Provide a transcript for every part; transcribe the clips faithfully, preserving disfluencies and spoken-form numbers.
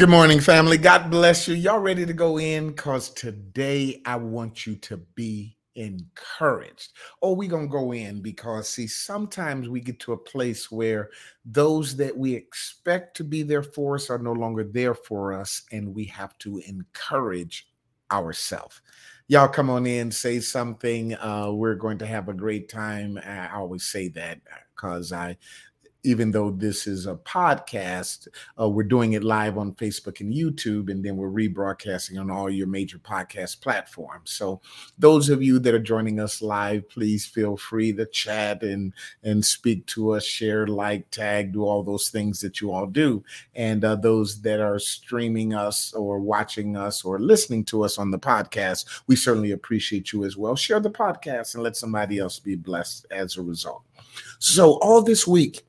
Good morning, family. God bless you. Y'all ready to go in? Because today I want you to be encouraged. Oh, we're going to go in because, see, sometimes we get to a place where those that we expect to be there for us are no longer there for us, and we have to encourage ourselves. Y'all come on in, say something. Uh, we're going to have a great time. I always say that because I even though this is a podcast, uh, we're doing it live on Facebook and YouTube, and then we're rebroadcasting on all your major podcast platforms. So those of you that are joining us live, please feel free to chat and, and speak to us, share, like, tag, do all those things that you all do. And uh, those that are streaming us or watching us or listening to us on the podcast, we certainly appreciate you as well. Share the podcast and let somebody else be blessed as a result. So all this week,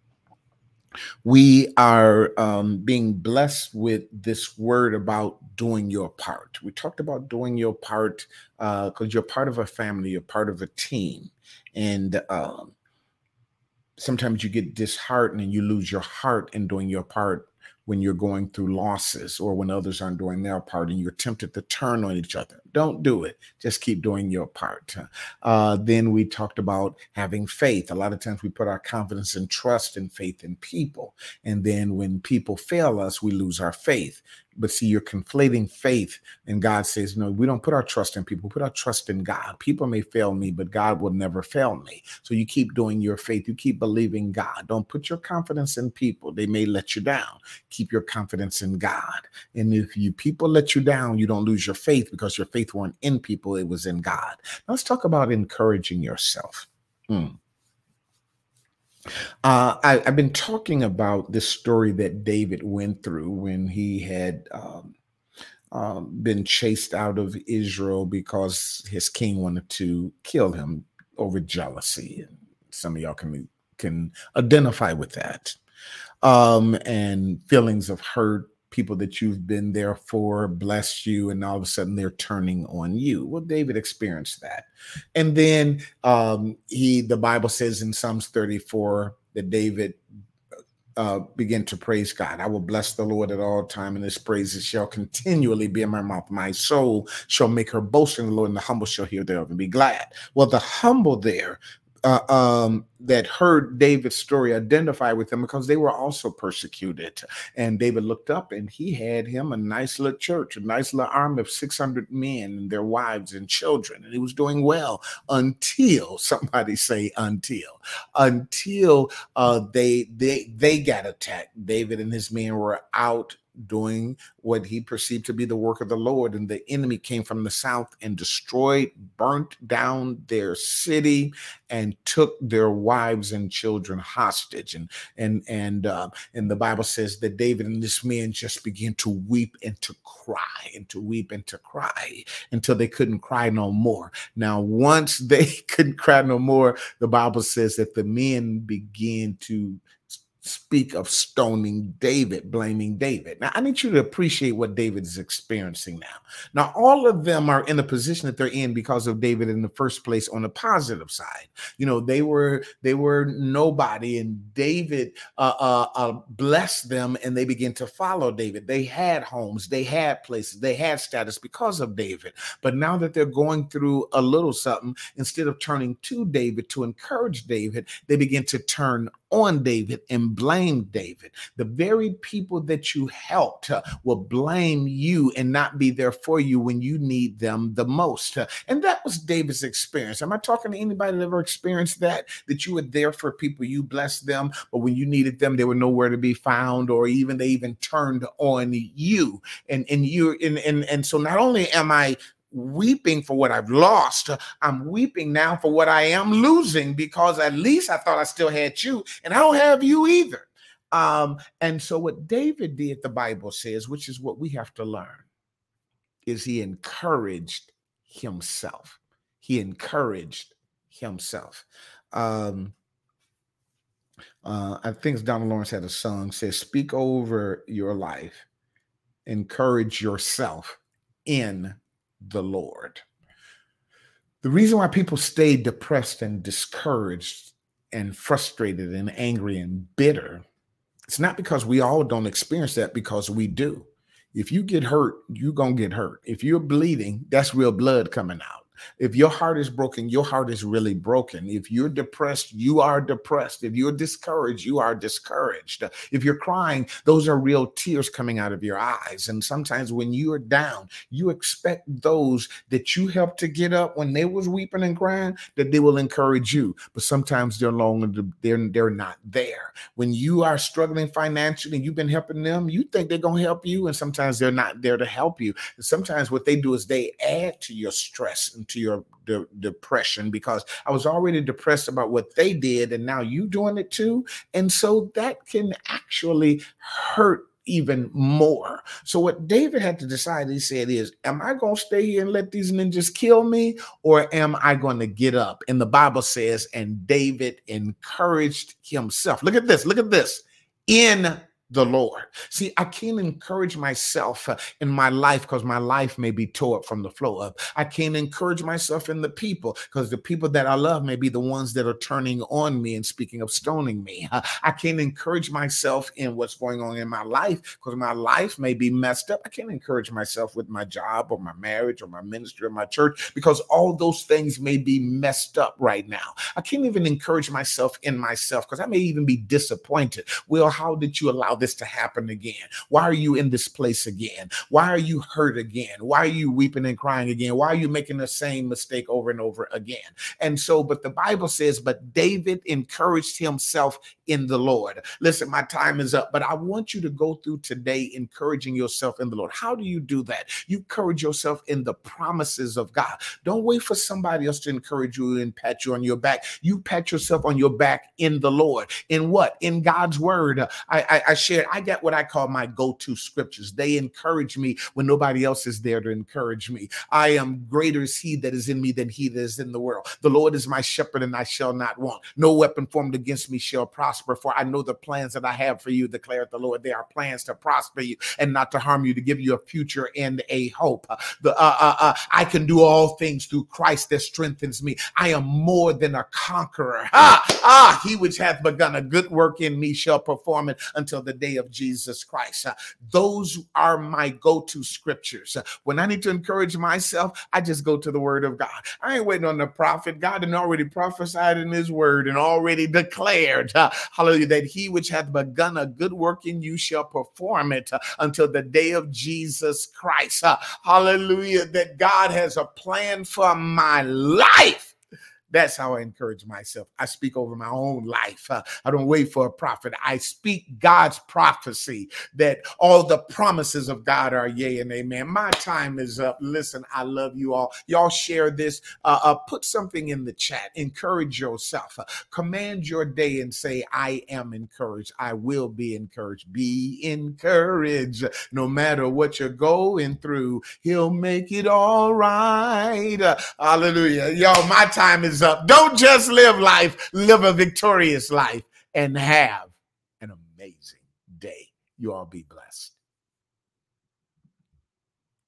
we are um, being blessed with this word about doing your part. We talked about doing your part because uh, you're part of a family, you're part of a team. And um, sometimes you get disheartened and you lose your heart in doing your part when you're going through losses or when others aren't doing their part and you're tempted to turn on each other. Don't do it. Just keep doing your part. Uh, then we talked about having faith. A lot of times we put our confidence and trust and faith in people. And then when people fail us, we lose our faith. But see, you're conflating faith, and God says, no, we don't put our trust in people. We put our trust in God. People may fail me, but God will never fail me. So you keep doing your faith. You keep believing God. Don't put your confidence in people. They may let you down. Keep your confidence in God. And if you people let you down, you don't lose your faith because your faith weren't in people. It was in God. Now let's talk about encouraging yourself. Hmm. Uh, I, I've been talking about this story that David went through when he had um, um, been chased out of Israel because his king wanted to kill him over jealousy. And some of y'all can can identify with that. Um, and feelings of hurt, people that you've been there for bless you, and all of a sudden they're turning on you. Well, David experienced that. And then um, he, the Bible says in Psalms thirty-four that David uh, began to praise God. I will bless the Lord at all time, and his praises shall continually be in my mouth. My soul shall make her boast in the Lord, and the humble shall hear thereof and be glad. Well, the humble there uh, um, that heard David's story identify with him because they were also persecuted. And David looked up and he had him a nice little church, a nice little army of six hundred men and their wives and children. And he was doing well until, somebody say until, until uh, they, they, they got attacked. David and his men were out doing what he perceived to be the work of the Lord, and the enemy came from the south and destroyed, burnt down their city, and took their wives and children hostage. And and and uh, and the Bible says that David and his men just began to weep and to cry and to weep and to cry until they couldn't cry no more. Now, once they couldn't cry no more, the Bible says that the men began to speak of stoning David, blaming David. Now, I need you to appreciate what David is experiencing now. Now, all of them are in the position that they're in because of David in the first place on the positive side. You know, they were they were nobody, and David uh, uh, uh, blessed them, and they began to follow David. They had homes, they had places, they had status because of David. But now that they're going through a little something, instead of turning to David to encourage David, they begin to turn on David and blame David. The very people that you helped uh, will blame you and not be there for you when you need them the most. Uh, and that was David's experience. Am I talking to anybody that ever experienced that? That you were there for people, you blessed them, but when you needed them, they were nowhere to be found, or even they even turned on you. And and you and and, and so not only am I weeping for what I've lost, I'm weeping now for what I am losing, because at least I thought I still had you, and I don't have you either. Um, and so what David did, the Bible says, which is what we have to learn, is he encouraged himself. He encouraged himself. Um, uh, I think Donald Lawrence had a song says, "Speak over your life, encourage yourself in the Lord." The reason why people stay depressed and discouraged and frustrated and angry and bitter It's not because we all don't experience that, because we do. If you get hurt, you're going to get hurt. If you're bleeding, that's real blood coming out. If your heart is broken, your heart is really broken. If you're depressed, you are depressed. If you're discouraged, you are discouraged. If you're crying, those are real tears coming out of your eyes. And sometimes when you are down, you expect those that you helped to get up when they was weeping and crying, that they will encourage you. But sometimes they're longer, they're, they're not there. When you are struggling financially and you've been helping them, you think they're going to help you. And sometimes they're not there to help you. And sometimes what they do is they add to your stress and to your de- depression, because I was already depressed about what they did, and now you doing it too. And so that can actually hurt even more. So what David had to decide, he said, is, am I going to stay here and let these ninjas kill me, or am I going to get up? And the Bible says, and David encouraged himself. Look at this. Look at this. In the Lord. See, I can't encourage myself uh, in my life because my life may be tore up from the flow up. I can't encourage myself in the people because the people that I love may be the ones that are turning on me and speaking of stoning me. Uh, I can't encourage myself in what's going on in my life because my life may be messed up. I can't encourage myself with my job or my marriage or my ministry or my church because all those things may be messed up right now. I can't even encourage myself in myself because I may even be disappointed. Well, how did you allow this to happen again? Why are you in this place again? Why are you hurt again? Why are you weeping and crying again? Why are you making the same mistake over and over again? And so, but the Bible says, but David encouraged himself in the Lord. Listen, my time is up, but I want you to go through today encouraging yourself in the Lord. How do you do that? You encourage yourself in the promises of God. Don't wait for somebody else to encourage you and pat you on your back. You pat yourself on your back in the Lord. In what? In God's word. I, I, I shared, I got what I call my go-to scriptures. They encourage me when nobody else is there to encourage me. I am greater is he that is in me than he that is in the world. The Lord is my shepherd and I shall not want. No weapon formed against me shall prosper, for I know the plans that I have for you, declareth the Lord. They are plans to prosper you and not to harm you, to give you a future and a hope. The, uh, uh, uh, I can do all things through Christ that strengthens me. I am more than a conqueror. Ah, ah, he which hath begun a good work in me shall perform it until the day of Jesus Christ. Uh, those are my go-to scriptures. Uh, when I need to encourage myself, I just go to the word of God. I ain't waiting on the prophet. God had already prophesied in his word and already declared, uh, hallelujah, that he which hath begun a good work in you shall perform it uh, until the day of Jesus Christ. Uh, hallelujah, that God has a plan for my life. That's how I encourage myself. I speak over my own life. Uh, I don't wait for a prophet. I speak God's prophecy that all the promises of God are yea and amen. My time is up. Listen, I love you all. Y'all share this. Uh, uh, put something in the chat. Encourage yourself. Uh, command your day and say, I am encouraged. I will be encouraged. Be encouraged. No matter what you're going through, he'll make it all right. Uh, hallelujah. Y'all, my time is up. Don't just live life, live a victorious life and have an amazing day. You all be blessed.